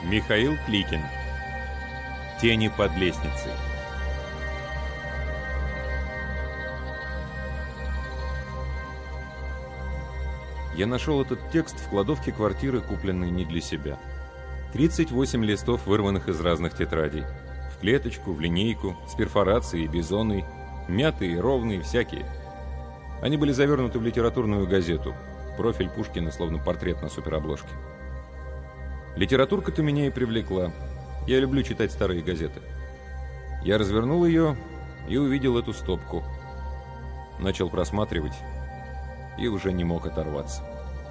Михаил Кликин. Тени под лестницей. Я нашел этот текст в кладовке квартиры, купленной не для себя. 38 листов, вырванных из разных тетрадей. В клеточку, в линейку, с перфорацией, бизоной, мятые, ровные, всякие. Они были завернуты в литературную газету. Профиль Пушкина, словно портрет на суперобложке. Литературка-то меня и привлекла. Я люблю читать старые газеты. Я развернул ее и увидел эту стопку. Начал просматривать и уже не мог оторваться.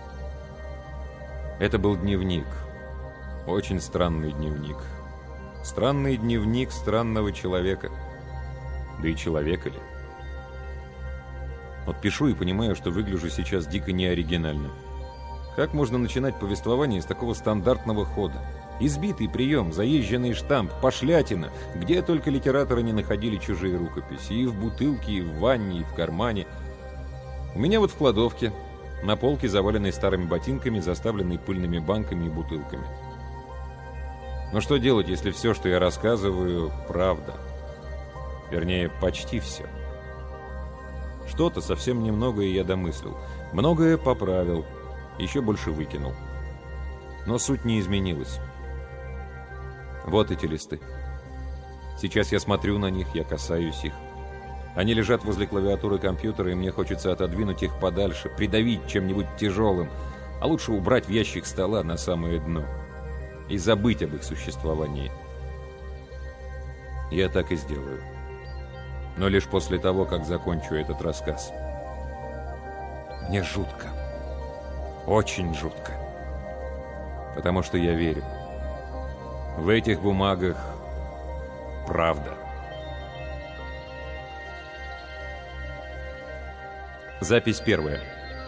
Это был дневник. Очень странный дневник. Странный дневник странного человека. Да и человека ли? Вот пишу и понимаю, что выгляжу сейчас дико неоригинальным. Как можно начинать повествование с такого стандартного хода? Избитый прием, заезженный штамп, пошлятина, где только литераторы не находили чужие рукописи. И в бутылке, и в ванне, и в кармане. У меня вот в кладовке, на полке, заваленной старыми ботинками, заставленной пыльными банками и бутылками. Но что делать, если все, что я рассказываю, правда? Вернее, почти все. Что-то, совсем немногое я домыслил. Многое поправил, еще больше выкинул. Но суть не изменилась. Вот эти листы. Сейчас я смотрю на них, я касаюсь их. Они лежат возле клавиатуры компьютера, и мне хочется отодвинуть их подальше, придавить чем-нибудь тяжелым, а лучше убрать в ящик стола на самое дно и забыть об их существовании. Я так и сделаю. Но лишь после того, как закончу этот рассказ. Мне жутко. Очень жутко. Потому что я верю. В этих бумагах правда. Запись первая.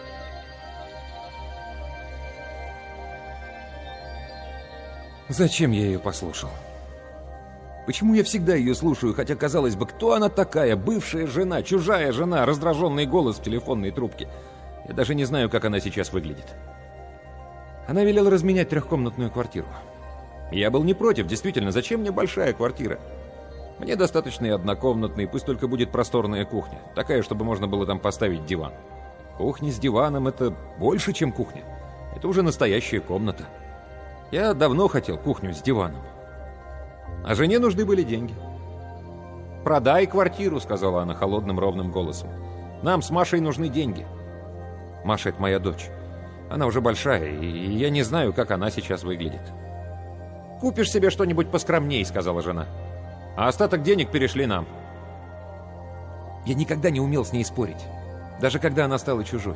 Зачем я ее послушал? Почему я всегда ее слушаю, хотя, казалось бы, кто она такая? Бывшая жена, чужая жена, раздраженный голос в телефонной трубке. Я даже не знаю, как она сейчас выглядит. Она велела разменять трехкомнатную квартиру. Я был не против, действительно, зачем мне большая квартира? Мне достаточно и однокомнатной, пусть только будет просторная кухня. Такая, чтобы можно было там поставить диван. Кухня с диваном — это больше, чем кухня. Это уже настоящая комната. Я давно хотел кухню с диваном. А жене нужны были деньги. «Продай квартиру», — сказала она холодным ровным голосом. «Нам с Машей нужны деньги». Маша — это моя дочь. Она уже большая, и я не знаю, как она сейчас выглядит. «Купишь себе что-нибудь поскромней», — сказала жена. «А остаток денег перешли нам». Я никогда не умел с ней спорить, даже когда она стала чужой.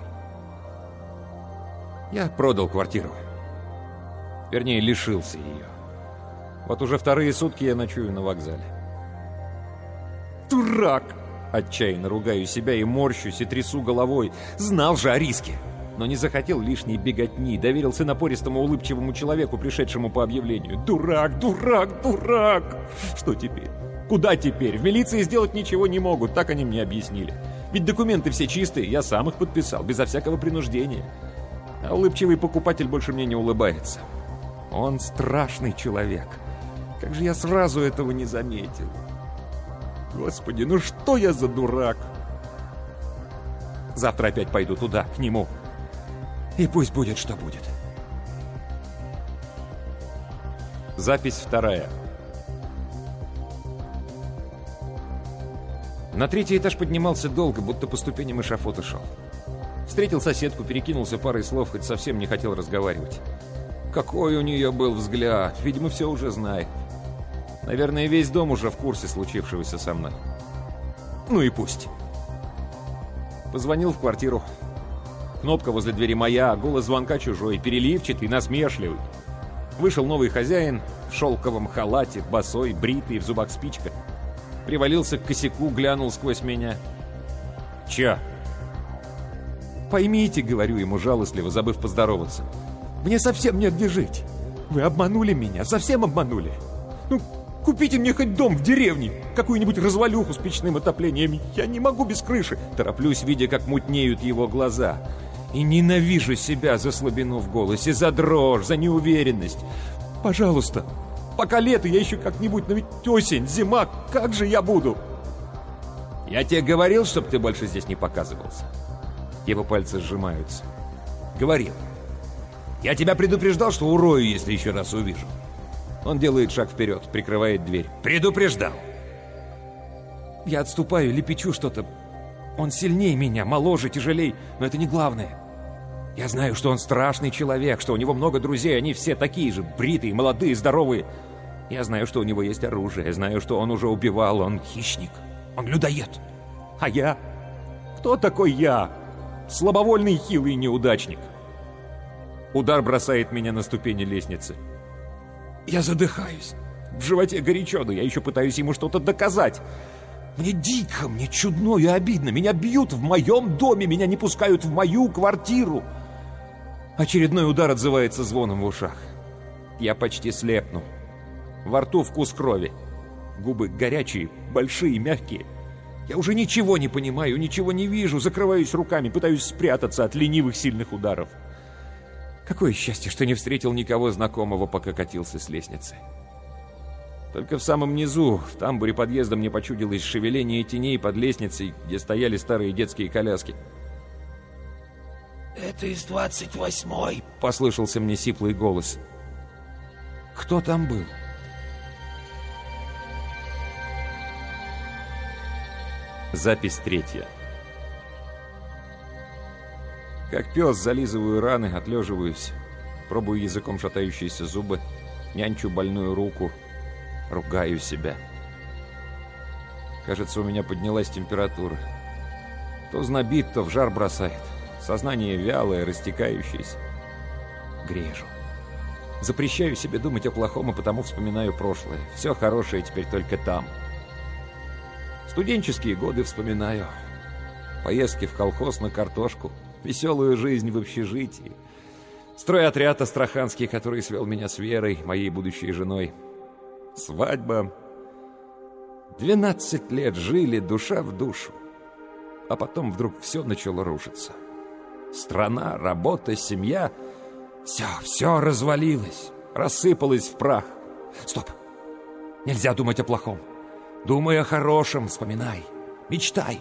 Я продал квартиру. Вернее, лишился ее. Вот уже вторые сутки я ночую на вокзале. «Дурак!» Отчаянно ругаю себя и морщусь, и трясу головой. Знал же о риске, но не захотел лишней беготни. Доверился напористому улыбчивому человеку, пришедшему по объявлению. «Дурак! Дурак! Дурак!» Что теперь? Куда теперь? В милиции сделать ничего не могут, так они мне объяснили. Ведь документы все чистые, я сам их подписал, безо всякого принуждения. А улыбчивый покупатель больше мне не улыбается. Он страшный человек. Как же я сразу этого не заметил? Господи, ну что я за дурак? Завтра опять пойду туда, к нему. И пусть будет, что будет. Запись вторая. На третий этаж поднимался долго, будто по ступеням эшафота шел. Встретил соседку, перекинулся парой слов, хоть совсем не хотел разговаривать. Какой у нее был взгляд, видимо, все уже знает. Наверное, весь дом уже в курсе случившегося со мной. Ну и пусть. Позвонил в квартиру. Кнопка возле двери моя, голос звонка чужой, переливчатый, насмешливый. Вышел новый хозяин в шелковом халате, босой, бритый, в зубах спичка. Привалился к косяку, глянул сквозь меня. «Чё?» «Поймите», — говорю ему жалостливо, забыв поздороваться. «Мне совсем негде жить. Вы обманули меня, совсем обманули. Ну, купите мне хоть дом в деревне, какую-нибудь развалюху с печным отоплением. Я не могу без крыши». Тороплюсь, видя, как мутнеют его глаза. И ненавижу себя за слабину в голосе, за дрожь, за неуверенность. Пожалуйста. Пока лето, я еще как-нибудь, но ведь осень, зима, как же я буду? Я тебе говорил, чтобы ты больше здесь не показывался. Его пальцы сжимаются. Говорил. Я тебя предупреждал, что урою, если еще раз увижу. Он делает шаг вперед, прикрывает дверь. Предупреждал. Я отступаю, лепечу что-то. Он сильнее меня, моложе, тяжелей, но это не главное. Я знаю, что он страшный человек, что у него много друзей, они все такие же, бритые, молодые, здоровые. Я знаю, что у него есть оружие, знаю, что он уже убивал, он хищник, он людоед. А я? Кто такой я? Слабовольный, хилый неудачник. Удар бросает меня на ступени лестницы. Я задыхаюсь. В животе горячо, но я еще пытаюсь ему что-то доказать. Мне дико, мне чудно и обидно. Меня бьют в моем доме, меня не пускают в мою квартиру. Очередной удар отзывается звоном в ушах. Я почти слепну. Во рту вкус крови. Губы горячие, большие, мягкие. Я уже ничего не понимаю, ничего не вижу. Закрываюсь руками, пытаюсь спрятаться от ленивых сильных ударов. Какое счастье, что не встретил никого знакомого, пока катился с лестницы. Только в самом низу, в тамбуре подъезда, мне почудилось шевеление теней под лестницей, где стояли старые детские коляски. «Это из 28-й», — послышался мне сиплый голос. Кто там был? Запись 3. Как пес зализываю раны, отлеживаюсь, пробую языком шатающиеся зубы, нянчу больную руку, ругаю себя. Кажется, у меня поднялась температура. То знобит, то в жар бросает. Сознание вялое, растекающееся. Грежу. Запрещаю себе думать о плохом, и потому вспоминаю прошлое. Все хорошее теперь только там. Студенческие годы вспоминаю. Поездки в колхоз на картошку. Веселую жизнь в общежитии. Стройотряд астраханский, который свел меня с Верой, моей будущей женой. Свадьба. 12 лет жили душа в душу. А потом вдруг все начало рушиться. Страна, работа, семья. Все развалилось. Рассыпалось в прах. Стоп. Нельзя думать о плохом. Думай о хорошем, вспоминай. Мечтай.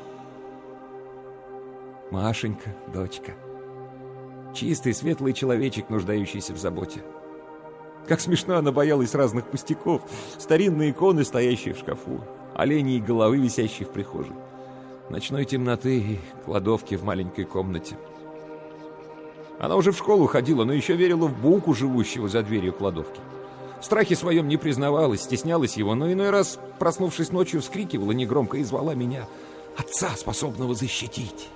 Машенька, дочка. Чистый, светлый человечек, нуждающийся в заботе. Как смешно она боялась разных пустяков. Старинные иконы, стоящие в шкафу. Оленьи головы, висящие в прихожей. Ночной темноты и кладовки в маленькой комнате. Она уже в школу ходила, но еще верила в Буку, живущего за дверью кладовки. В страхе своем не признавалась, стеснялась его, но иной раз, проснувшись ночью, вскрикивала негромко и звала меня, отца, способного защитить.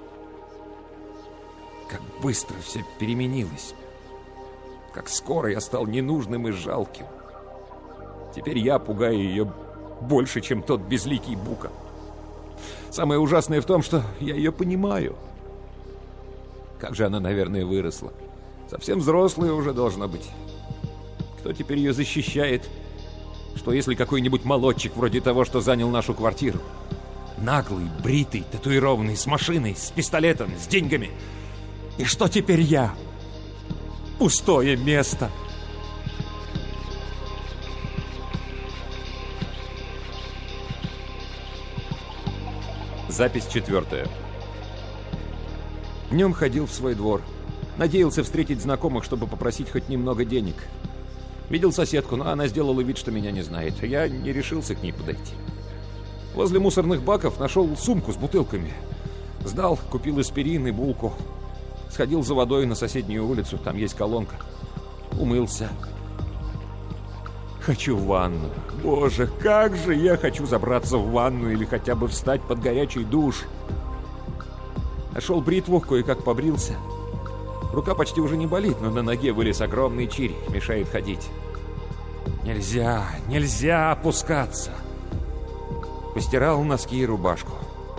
Как быстро все переменилось. Как скоро я стал ненужным и жалким. Теперь я пугаю ее больше, чем тот безликий Бука. Самое ужасное в том, что я ее понимаю. Как же она, наверное, выросла. Совсем взрослая уже должна быть. Кто теперь ее защищает? Что если какой-нибудь молодчик вроде того, что занял нашу квартиру? Наглый, бритый, татуированный, с машиной, с пистолетом, с деньгами. И что теперь я? Пустое место. Запись 4. Днем ходил в свой двор. Надеялся встретить знакомых, чтобы попросить хоть немного денег. Видел соседку, но она сделала вид, что меня не знает. Я не решился к ней подойти. Возле мусорных баков нашел сумку с бутылками. Сдал, купил аспирин и булку. Сходил за водой на соседнюю улицу, там есть колонка. Умылся. Хочу в ванну. Боже, как же я хочу забраться в ванну или хотя бы встать под горячий душ. Нашел бритву, кое-как побрился. Рука почти уже не болит, но на ноге вылез огромный чирь, мешает ходить. Нельзя опускаться. Постирал носки и рубашку.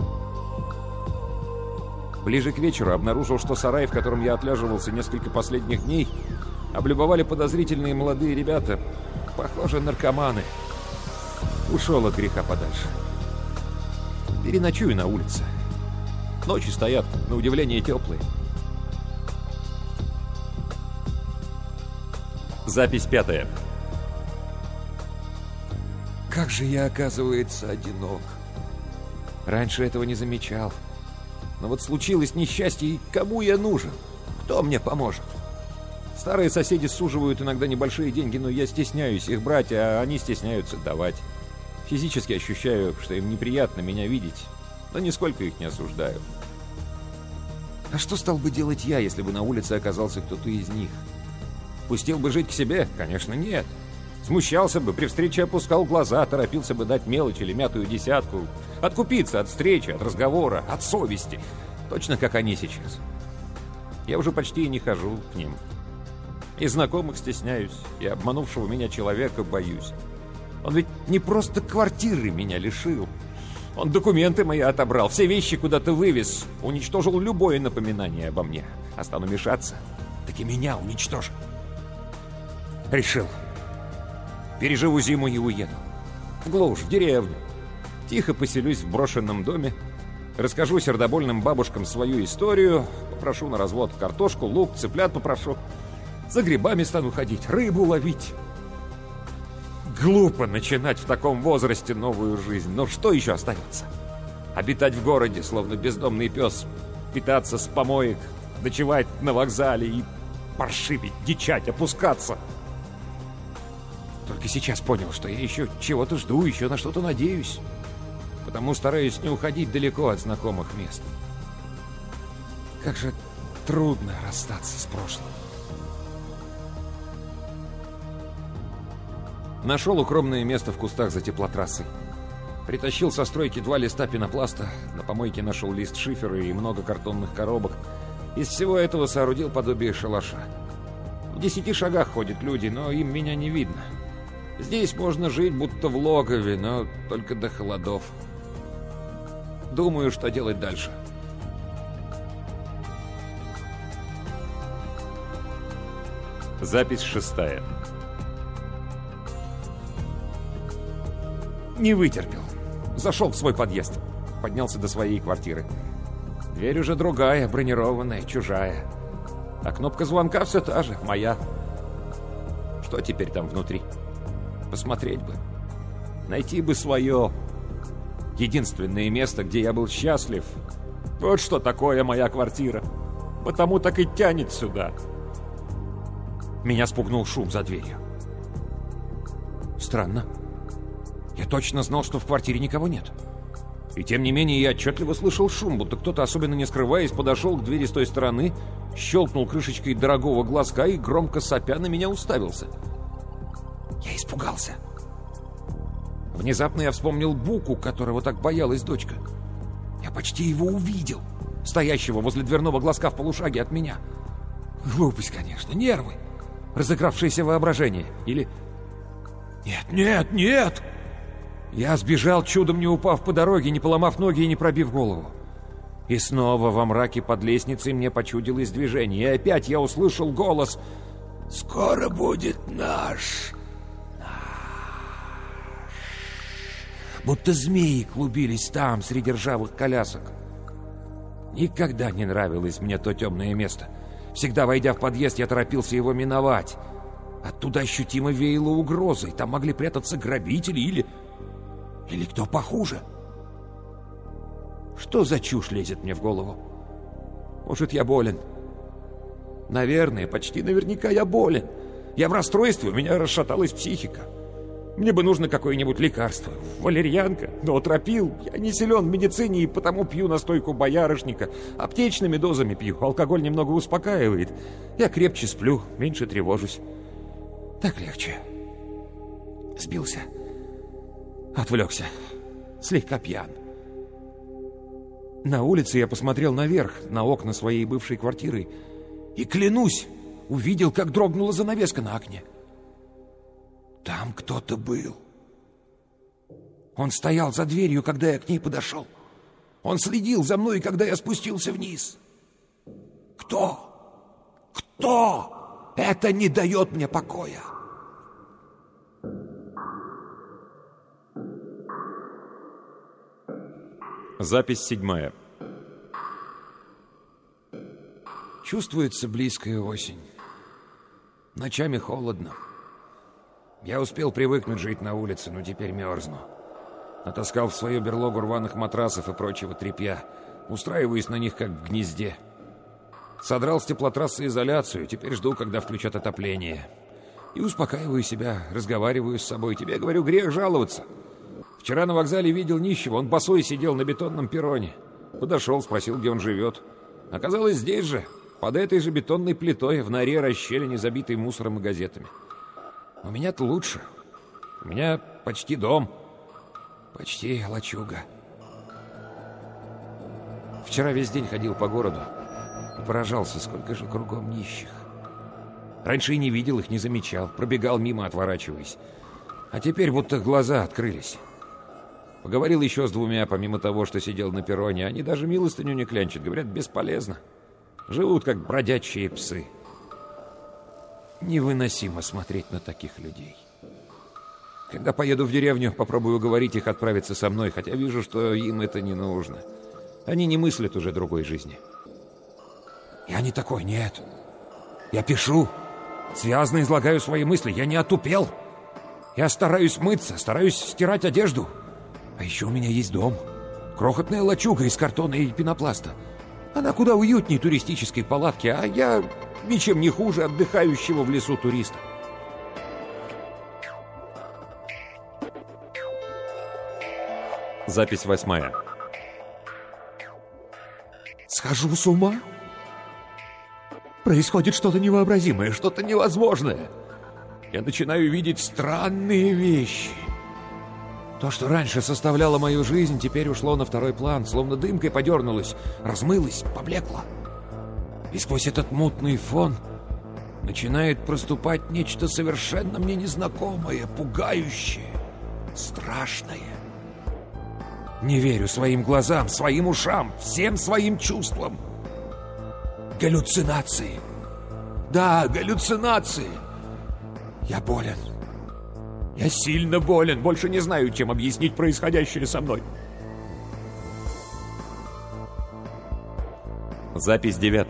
Ближе к вечеру обнаружил, что сарай, в котором я отлеживался несколько последних дней, облюбовали подозрительные молодые ребята, похоже, наркоманы. Ушел от греха подальше. Переночую на улице. Ночи стоят, на удивление, теплые. Запись 5. Как же я, оказывается, одинок. Раньше этого не замечал. Но вот случилось несчастье, и кому я нужен? Кто мне поможет? Старые соседи суживают иногда небольшие деньги, но я стесняюсь их брать, а они стесняются давать. Физически ощущаю, что им неприятно меня видеть, но нисколько их не осуждаю. А что стал бы делать я, если бы на улице оказался кто-то из них? Пустил бы жить к себе? Конечно, нет. Смущался бы, при встрече опускал глаза, торопился бы дать мелочь или мятую десятку, откупиться от встречи, от разговора, от совести, точно как они сейчас. Я уже почти и не хожу к ним. И знакомых стесняюсь, и обманувшего меня человека боюсь. Он ведь не просто квартиры меня лишил. Он документы мои отобрал, все вещи куда-то вывез, уничтожил любое напоминание обо мне. А стану мешаться, так и меня уничтожит. Решил. Переживу зиму и уеду. В глушь, в деревню. Тихо поселюсь в брошенном доме. Расскажу сердобольным бабушкам свою историю. Попрошу на развод картошку, лук, цыплят попрошу. За грибами стану ходить, рыбу ловить. Глупо начинать в таком возрасте новую жизнь. Но что еще остается? Обитать в городе, словно бездомный пес. Питаться с помоек. Ночевать на вокзале и паршивить, дичать, опускаться. Только сейчас понял, что я еще чего-то жду, еще на что-то надеюсь. Потому стараюсь не уходить далеко от знакомых мест. Как же трудно расстаться с прошлым. Нашел укромное место в кустах за теплотрассой. Притащил со стройки 2 листа пенопласта, на помойке нашел лист шифера и много картонных коробок. Из всего этого соорудил подобие шалаша. В 10 шагах ходят люди, но им меня не видно. Здесь можно жить, будто в логове, но только до холодов. Думаю, что делать дальше. Запись 6. Не вытерпел. Зашел в свой подъезд. Поднялся до своей квартиры. Дверь уже другая, бронированная, чужая. А кнопка звонка все та же, моя. Что теперь там внутри? Посмотреть бы. Найти бы свое. Единственное место, где я был счастлив. Вот что такое моя квартира. Потому так и тянет сюда. Меня спугнул шум за дверью. Странно. Я точно знал, что в квартире никого нет. И тем не менее я отчетливо слышал шум, будто кто-то, особенно не скрываясь, подошел к двери с той стороны, щелкнул крышечкой дорогого глазка и, громко сопя, на меня уставился. Я испугался. Внезапно я вспомнил Буку, которого так боялась дочка. Я почти его увидел, стоящего возле дверного глазка в полушаге от меня. Глупость, конечно, нервы, разыгравшееся воображение. Или... Нет, нет, нет! Я сбежал, чудом не упав по дороге, не поломав ноги и не пробив голову. И снова во мраке под лестницей мне почудилось движение. И опять я услышал голос: «Скоро будет наш». Будто змеи клубились там, среди ржавых колясок. Никогда не нравилось мне то темное место. Всегда, войдя в подъезд, я торопился его миновать. Оттуда ощутимо веяло угрозой. Там могли прятаться грабители или кто похуже. Что за чушь лезет мне в голову? Может, я болен? Наверное, почти наверняка я болен. Я в расстройстве, у меня расшаталась психика. Мне бы нужно какое-нибудь лекарство. Валерьянка, ноотропил. Я не силен в медицине и потому пью настойку боярышника. Аптечными дозами пью. Алкоголь немного успокаивает. Я крепче сплю, меньше тревожусь. Так легче. Сбился. Отвлекся. Слегка пьян. На улице я посмотрел наверх, на окна своей бывшей квартиры. И, клянусь, увидел, как дрогнула занавеска на окне. Там кто-то был. Он стоял за дверью, когда я к ней подошел. Он следил за мной, когда я спустился вниз. Кто? Кто? Это не дает мне покоя. Запись 7. Чувствуется близкая осень. Ночами холодно. Я успел привыкнуть жить на улице, но теперь мерзну. Натаскал в свою берлогу рваных матрасов и прочего тряпья. Устраиваюсь на них, как в гнезде. Содрал с теплотрассы изоляцию, теперь жду, когда включат отопление. И успокаиваю себя, разговариваю с собой. Тебе, говорю, грех жаловаться. Вчера на вокзале видел нищего, он босой сидел на бетонном перроне. Подошел, спросил, где он живет. Оказалось, здесь же, под этой же бетонной плитой, в норе расщелине, забитой мусором и газетами. У меня-то лучше. У меня почти дом. Почти лачуга. Вчера весь день ходил по городу и поражался, сколько же кругом нищих. Раньше и не видел их, не замечал, пробегал мимо, отворачиваясь. А теперь будто глаза открылись. Поговорил еще с двумя, помимо того, что сидел на перроне. Они даже милостыню не клянчат, говорят, бесполезно. Живут, как бродячие псы. Невыносимо смотреть на таких людей. Когда поеду в деревню, попробую уговорить их отправиться со мной, хотя вижу, что им это не нужно. Они не мыслят уже другой жизни. Я не такой, нет. Я пишу, связно излагаю свои мысли, я не отупел. Я стараюсь мыться, стараюсь стирать одежду. А еще у меня есть дом. Крохотная лачуга из картона и пенопласта. Она куда уютнее туристической палатки, а я ничем не хуже отдыхающего в лесу туриста. Запись 8. Схожу с ума? Происходит что-то невообразимое, что-то невозможное. Я начинаю видеть странные вещи. То, что раньше составляло мою жизнь, теперь ушло на второй план, словно дымкой подернулось, размылось, поблекло. И сквозь этот мутный фон начинает проступать нечто совершенно мне незнакомое, пугающее, страшное. Не верю своим глазам, своим ушам, всем своим чувствам. Галлюцинации. Да, галлюцинации. Я болен. Я сильно болен. Больше не знаю, чем объяснить происходящее со мной. Запись 9.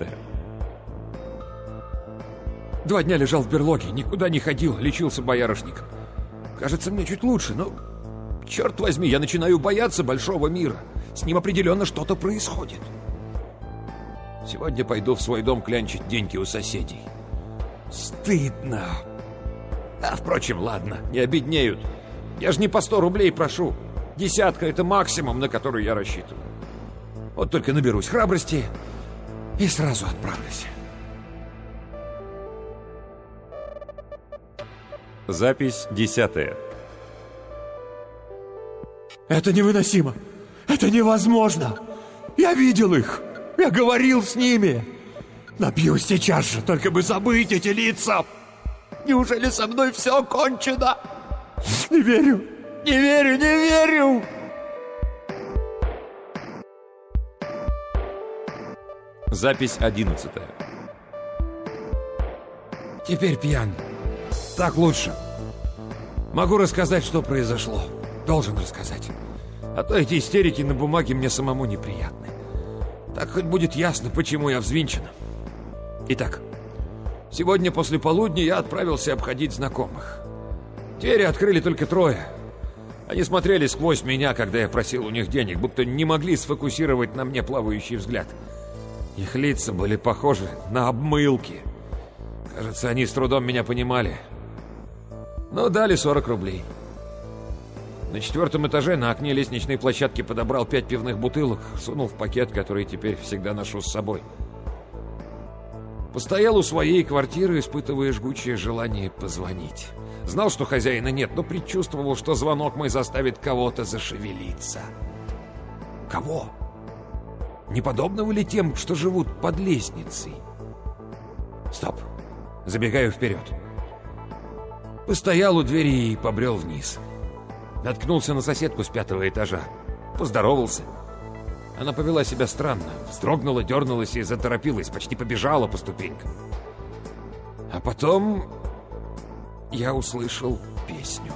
2 дня лежал в берлоге, никуда не ходил, лечился боярышником. Кажется, мне чуть лучше, но... Черт возьми, я начинаю бояться большого мира. С ним определенно что-то происходит. Сегодня пойду в свой дом клянчить деньги у соседей. Стыдно. А, впрочем, ладно, не обеднеют. Я же не по 100 рублей прошу. 10 — это максимум, на который я рассчитываю. Вот только наберусь храбрости и сразу отправлюсь. Запись 10. Это невыносимо. Это невозможно. Я видел их. Я говорил с ними. Напьюсь сейчас же, только бы забыть эти лица. Неужели со мной все кончено? Не верю. Не верю, не верю. Запись 11. Теперь пьян. Так лучше. Могу рассказать, что произошло. Должен рассказать. А то эти истерики на бумаге мне самому неприятны. Так хоть будет ясно, почему я взвинчен. Итак, сегодня после полудня я отправился обходить знакомых. Двери открыли только 3. Они смотрели сквозь меня, когда я просил у них денег, будто не могли сфокусировать на мне плавающий взгляд. Их лица были похожи на обмылки. Кажется, они с трудом меня понимали. Но дали 40 рублей. На 4-м этаже на окне лестничной площадки подобрал 5 пивных бутылок, сунул в пакет, который теперь всегда ношу с собой. Постоял у своей квартиры, испытывая жгучее желание позвонить. Знал, что хозяина нет, но предчувствовал, что звонок мой заставит кого-то зашевелиться. Кого? Не подобного ли тем, что живут под лестницей? Стоп. Забегаю вперед. Постоял у двери и побрел вниз. Наткнулся на соседку с 5-го этажа. Поздоровался. Она повела себя странно. Вздрогнула, дернулась и заторопилась. Почти побежала по ступенькам. А потом я услышал песню.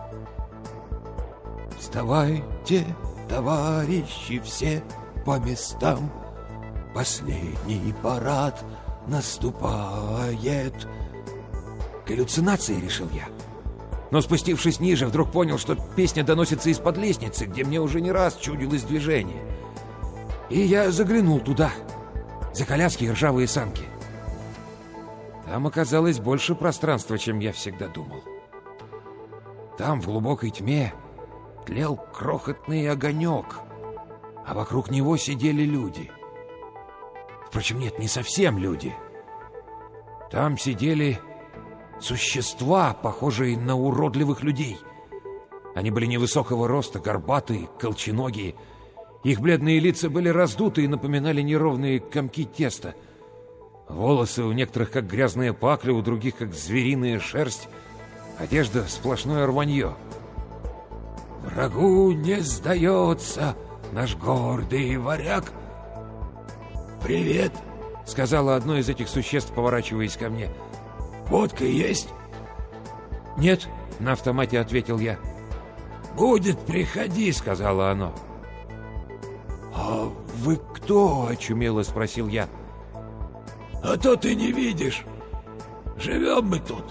«Вставайте, товарищи, все по местам. Последний парад наступает». Галлюцинации, решил я. Но спустившись ниже, вдруг понял, что песня доносится из-под лестницы, где мне уже не раз чудилось движение. И я заглянул туда, за коляски и ржавые санки. Там оказалось больше пространства, чем я всегда думал. Там, в глубокой тьме, тлел крохотный огонек, а вокруг него сидели люди. Впрочем, нет, не совсем люди. Там сидели существа, похожие на уродливых людей. Они были невысокого роста, горбатые, колченогие. Их бледные лица были раздуты и напоминали неровные комки теста. Волосы у некоторых как грязная пакля, у других как звериная шерсть. Одежда — сплошное рванье. «Врагу не сдается наш гордый варяг». «Привет», — сказала одно из этих существ, поворачиваясь ко мне. «Водка есть?» «Нет», — на автомате ответил я. «Будет, приходи», — сказала оно. «А вы кто?» — очумело спросил я. «А то ты не видишь. Живем мы тут».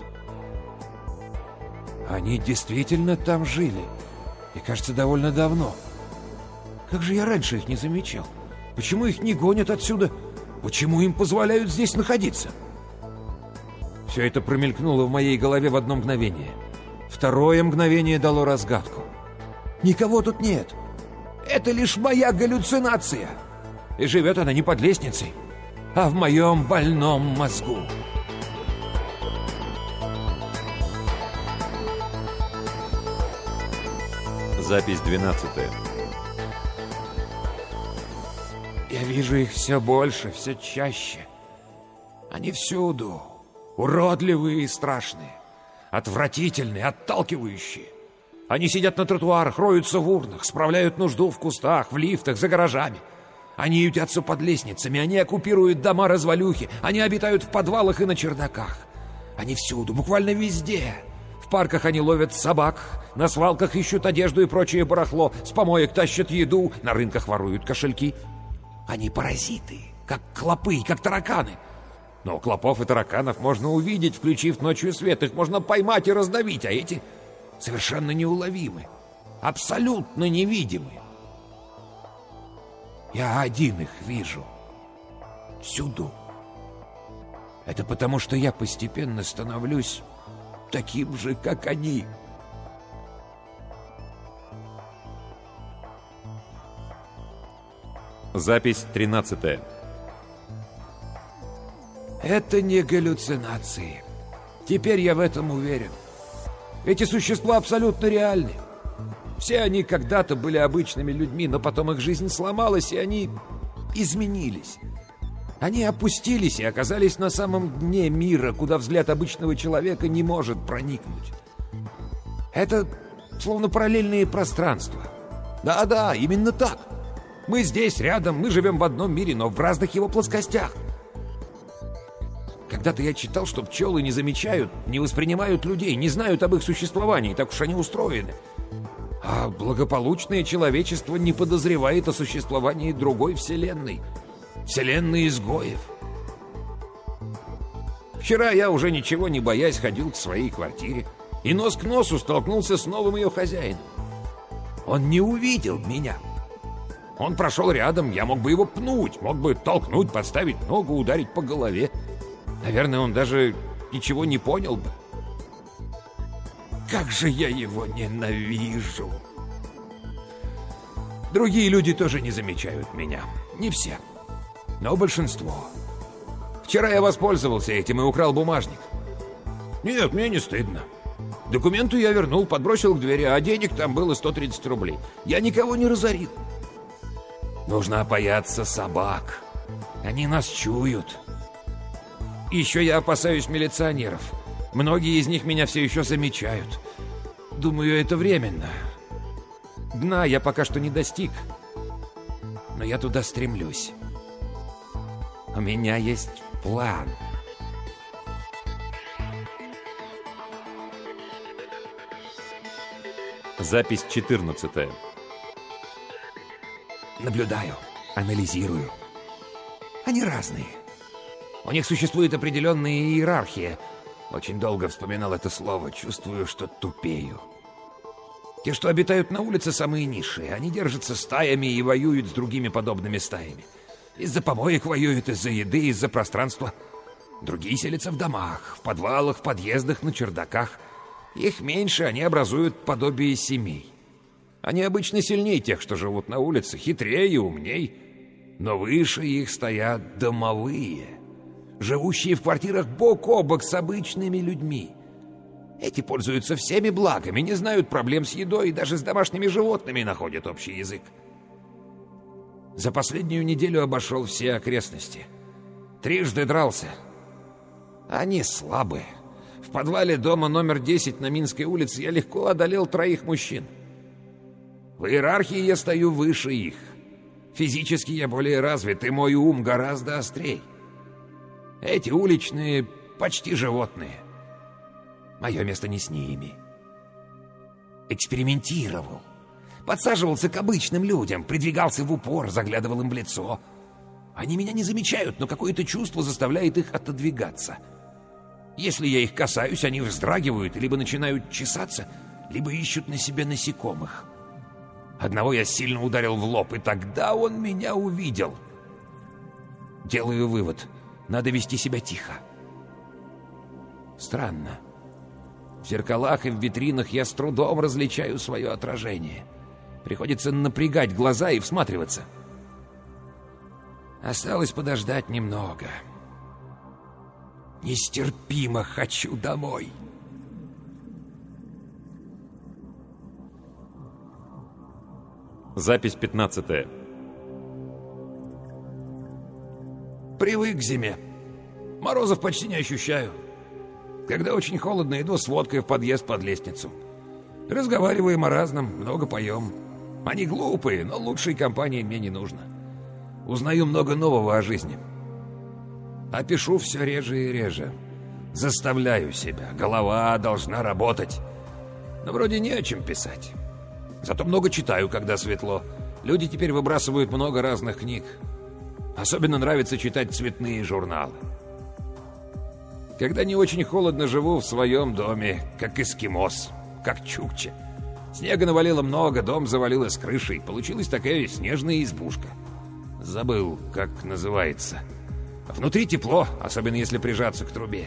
Они действительно там жили. И, кажется, довольно давно. Как же я раньше их не замечал? Почему их не гонят отсюда? Почему им позволяют здесь находиться? Все это промелькнуло в моей голове в одно мгновение. Второе мгновение дало разгадку. Никого тут нет. Это лишь моя галлюцинация. И живет она не под лестницей, а в моем больном мозгу. Запись 12. Я вижу их все больше, все чаще. Они всюду. Уродливые и страшные. Отвратительные, отталкивающие. Они сидят на тротуарах, роются в урнах, справляют нужду в кустах, в лифтах, за гаражами. Они ютятся под лестницами, они оккупируют дома-развалюхи, они обитают в подвалах и на чердаках. Они всюду, буквально везде. В парках они ловят собак, на свалках ищут одежду и прочее барахло, с помоек тащат еду, на рынках воруют кошельки. Они паразиты, как клопы, как тараканы. Но клопов и тараканов можно увидеть, включив ночью свет. Их можно поймать и раздавить, а эти совершенно неуловимы, абсолютно невидимы. Я один их вижу. Всюду. Это потому, что я постепенно становлюсь таким же, как они. Запись 13. Это не галлюцинации. Теперь я в этом уверен. Эти существа абсолютно реальны. Все они когда-то были обычными людьми, но потом их жизнь сломалась, и они изменились. Они опустились и оказались на самом дне мира, куда взгляд обычного человека не может проникнуть. Это словно параллельные пространства. Да-да, именно так. Мы здесь, рядом, мы живем в одном мире, но в разных его плоскостях. Когда-то я читал, что пчелы не замечают, не воспринимают людей, не знают об их существовании, так уж они устроены. А благополучное человечество не подозревает о существовании другой вселенной. Вселенной изгоев. Вчера я, уже ничего не боясь, ходил к своей квартире и нос к носу столкнулся с новым ее хозяином. Он не увидел меня. Он прошел рядом, я мог бы его пнуть, мог бы толкнуть, подставить ногу, ударить по голове. Наверное, он даже ничего не понял бы. Как же я его ненавижу! Другие люди тоже не замечают меня. Не все, но большинство. Вчера я воспользовался этим и украл бумажник. Нет, мне не стыдно. Документы я вернул, подбросил к двери, а денег там было 130 рублей. Я никого не разорил. Нужно опояться собак. Они нас чуют. Еще я опасаюсь милиционеров. Многие из них меня все еще замечают. Думаю, это временно. Дна я пока что не достиг. Но я туда стремлюсь. У меня есть план. Запись 14. Наблюдаю, анализирую. Они разные. У них существует определенная иерархия. Очень долго вспоминал это слово, чувствую, что тупею. Те, что обитают на улице, самые низшие. Они держатся стаями и воюют с другими подобными стаями. Из-за помоек воюют, из-за еды, из-за пространства. Другие селятся в домах, в подвалах, в подъездах, на чердаках. Их меньше, они образуют подобие семей. Они обычно сильнее тех, что живут на улице, хитрее и умней. Но выше их стоят домовые, живущие в квартирах бок о бок с обычными людьми. Эти пользуются всеми благами, не знают проблем с едой и даже с домашними животными находят общий язык. За последнюю неделю обошел все окрестности. 3 дрался. Они слабые. В подвале дома номер 10 на Минской улице я легко одолел 3 мужчин. В иерархии я стою выше их. Физически я более развит, и мой ум гораздо острей. Эти уличные почти животные. Мое место не с ними. Экспериментировал. Подсаживался к обычным людям, придвигался в упор, заглядывал им в лицо. Они меня не замечают, но какое-то чувство заставляет их отодвигаться. Если я их касаюсь, они вздрагивают, либо начинают чесаться, либо ищут на себе насекомых. Одного я сильно ударил в лоб, и тогда он меня увидел. Делаю вывод. Надо вести себя тихо. Странно. В зеркалах и в витринах я с трудом различаю свое отражение. Приходится напрягать глаза и всматриваться. Осталось подождать немного. Нестерпимо хочу домой. Запись 15. Привык к зиме. Морозов почти не ощущаю. Когда очень холодно, иду с водкой в подъезд под лестницу. Разговариваем о разном, много поем. Они глупые, но лучшей компании мне не нужно. Узнаю много нового о жизни. А пишу все реже и реже. Заставляю себя. Голова должна работать. Но вроде не о чем писать. Зато много читаю, когда светло. Люди теперь выбрасывают много разных книг. Особенно нравится читать цветные журналы. Когда не очень холодно, живу в своем доме, как эскимос, как чукча. Снега навалило много, дом завалило с крышей. Получилась такая снежная избушка. Забыл, как называется. Внутри тепло, особенно если прижаться к трубе.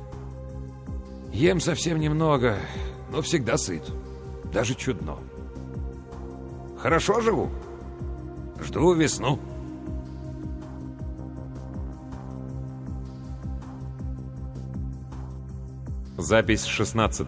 Ем совсем немного, но всегда сыт. Даже чудно. Хорошо живу. Жду весну. Запись 16.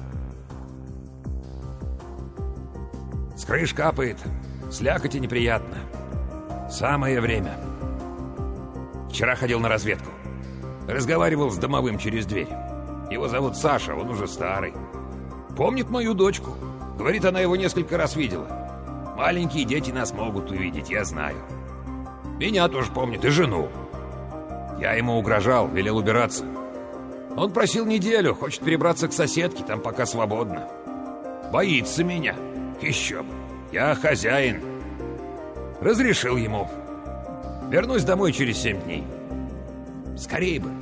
С крыш капает. Слякоти неприятно. Самое время. Вчера ходил на разведку. Разговаривал с домовым через дверь. Его зовут Саша, он уже старый. Помнит мою дочку. Говорит, она его несколько раз видела. Маленькие дети нас могут увидеть, я знаю. Меня тоже помнит, и жену. Я ему угрожал, велел убираться. Он просил неделю, хочет перебраться к соседке, там пока свободно. Боится меня. Еще бы. Я хозяин. Разрешил ему. Вернусь домой через 7 дней. Скорей бы.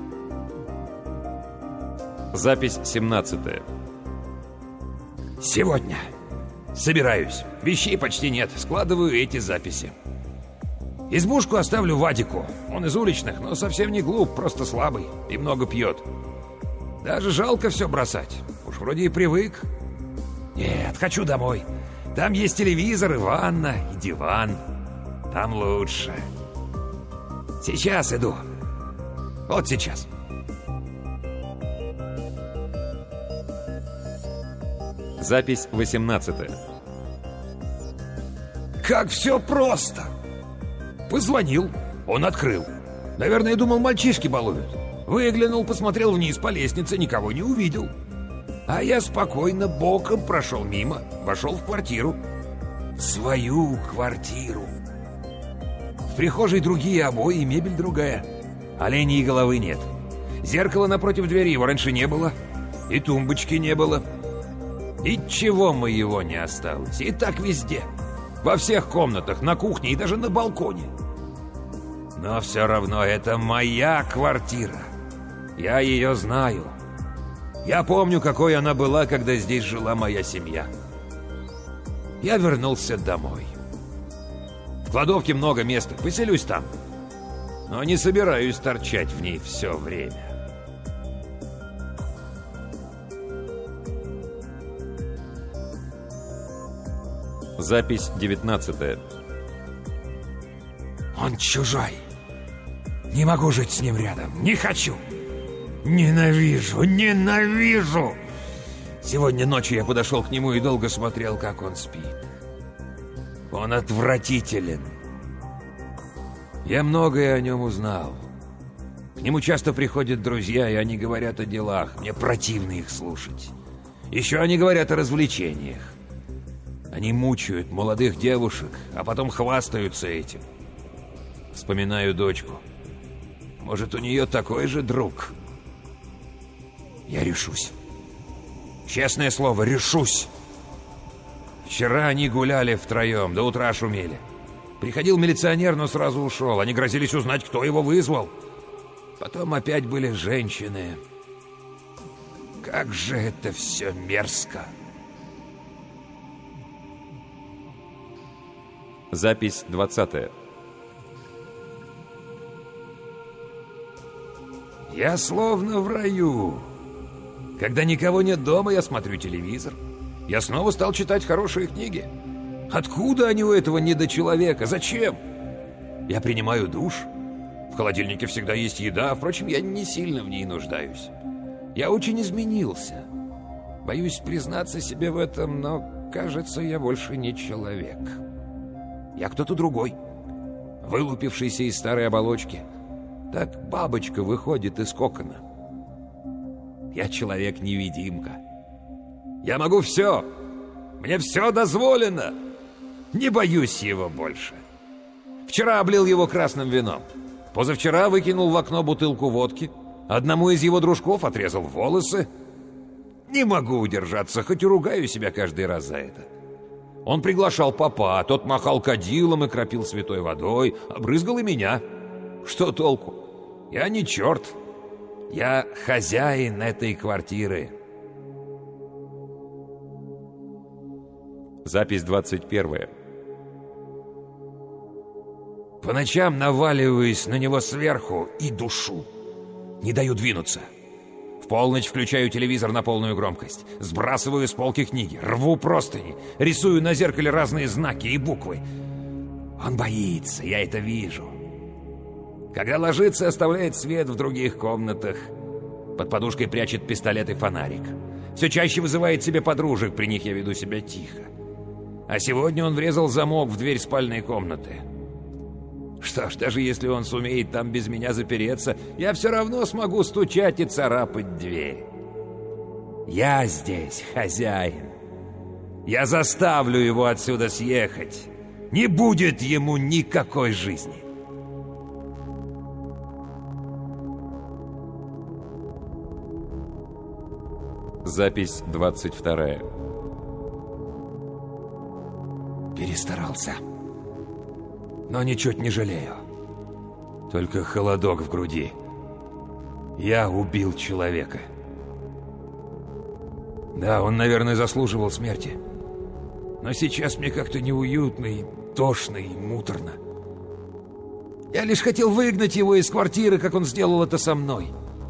Запись 17. Сегодня. Собираюсь. Вещей почти нет. Складываю эти записи. Избушку оставлю Вадику. Он из уличных, но совсем не глуп, просто слабый и много пьет. Даже жалко все бросать. Уж вроде и привык. Нет, хочу домой. Там есть телевизор, и ванна, и диван. Там лучше. Сейчас иду. Вот сейчас. Запись 18. Как все просто. Позвонил, он открыл. Наверное, думал, мальчишки балуют. Выглянул, посмотрел вниз по лестнице, никого не увидел. А я спокойно боком прошел мимо, вошел в квартиру. Свою квартиру. В прихожей другие обои и мебель другая. Оленей головы нет. Зеркала напротив двери его раньше не было. И тумбочки не было. Ничего моего не осталось. И так везде. Во всех комнатах, на кухне и даже на балконе. Но все равно это моя квартира. Я ее знаю. Я помню, какой она была, когда здесь жила моя семья. Я вернулся домой. В кладовке много места, поселюсь там. Но не собираюсь торчать в ней все время. Запись 19. Он чужой. Не могу жить с ним рядом. Не хочу. Ненавижу, ненавижу. Сегодня ночью я подошел к нему и долго смотрел, как он спит. Он отвратителен. Я многое о нем узнал. К нему часто приходят друзья, и они говорят о делах. Мне противно их слушать. Еще они говорят о развлечениях. Они мучают молодых девушек, а потом хвастаются этим. Вспоминаю дочку. Может, у нее такой же друг? Я решусь. Честное слово, решусь. Вчера они гуляли втроем, до утра шумели. Приходил милиционер, но сразу ушел. Они грозились узнать, кто его вызвал. Потом опять были женщины. Как же это все мерзко. Запись 20. Я словно в раю. Когда никого нет дома, я смотрю телевизор. Я снова стал читать хорошие книги. Откуда они у этого недочеловека? Зачем? Я принимаю душ. В холодильнике всегда есть еда. Впрочем, я не сильно в ней нуждаюсь. Я очень изменился. Боюсь признаться себе в этом, но, кажется, я больше не человек. Я кто-то другой, вылупившийся из старой оболочки. Так бабочка выходит из кокона. Я человек-невидимка. Я могу все. Мне все дозволено. Не боюсь его больше. Вчера облил его красным вином. Позавчера выкинул в окно бутылку водки. Одному из его дружков отрезал волосы. Не могу удержаться, хоть и ругаю себя каждый раз за это. Он приглашал попа, тот махал кадилом и кропил святой водой, обрызгал и меня. Что толку? Я не черт. Я хозяин этой квартиры. Запись 21. По ночам наваливаюсь на него сверху и душу. Не даю двинуться. В полночь включаю телевизор на полную громкость. Сбрасываю с полки книги, рву простыни, рисую на зеркале разные знаки и буквы. Он боится, я это вижу. Когда ложится, оставляет свет в других комнатах. Под подушкой прячет пистолет и фонарик. Все чаще вызывает себе подружек, при них я веду себя тихо. А сегодня он врезал замок в дверь спальной комнаты. Что ж, даже если он сумеет там без меня запереться, я все равно смогу стучать и царапать дверь. Я здесь хозяин. Я заставлю его отсюда съехать. Не будет ему никакой жизни. Запись 22. Перестарался. Но ничуть не жалею. Только холодок в груди. Я убил человека. Да, он, наверное, заслуживал смерти. Но сейчас мне как-то неуютно и тошно и муторно. Я лишь хотел выгнать его из квартиры, как он сделал это со мной.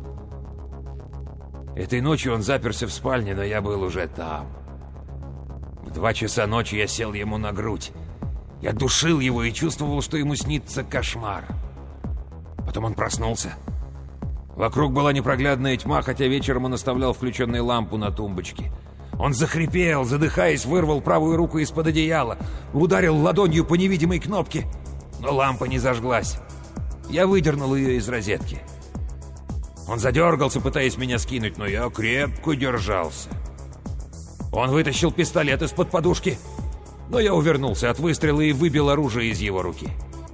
Этой ночью он заперся в спальне, но я был уже там. В 2 часа ночи я сел ему на грудь. Я душил его и чувствовал, что ему снится кошмар. Потом он проснулся. Вокруг была непроглядная тьма, хотя вечером он оставлял включенную лампу на тумбочке. Он захрипел, задыхаясь, вырвал правую руку из-под одеяла, ударил ладонью по невидимой кнопке, но лампа не зажглась. Я выдернул ее из розетки. Он задергался, пытаясь меня скинуть, но я крепко держался. Он вытащил пистолет из-под подушки, но я увернулся от выстрела и выбил оружие из его руки.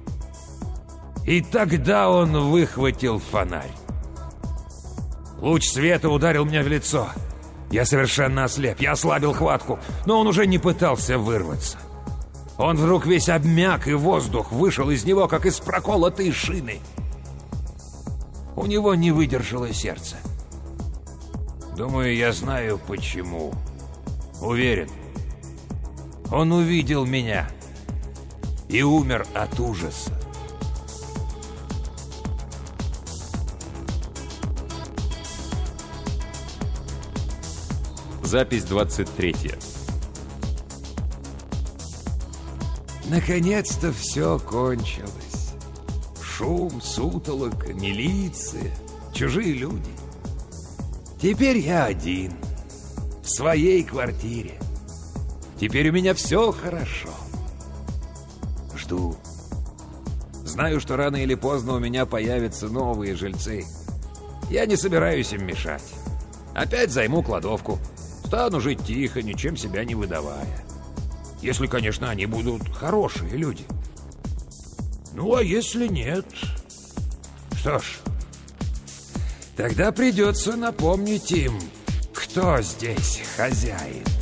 И тогда он выхватил фонарь. Луч света ударил меня в лицо. Я совершенно ослеп, я ослабил хватку, но он уже не пытался вырваться. Он вдруг весь обмяк, и воздух вышел из него, как из проколотой шины. У него не выдержало сердце. Думаю, я знаю, почему. Уверен. Он увидел меня и умер от ужаса. Запись 23. Наконец-то все кончилось. Шум, сутолока, милиция, чужие люди. Теперь я один, в своей квартире. Теперь у меня все хорошо. Жду. Знаю, что рано или поздно у меня появятся новые жильцы. Я не собираюсь им мешать. Опять займу кладовку. Стану жить тихо, ничем себя не выдавая. Если, конечно, они будут хорошие люди. Ну, а если нет... Что ж, тогда придется напомнить им, кто здесь хозяин.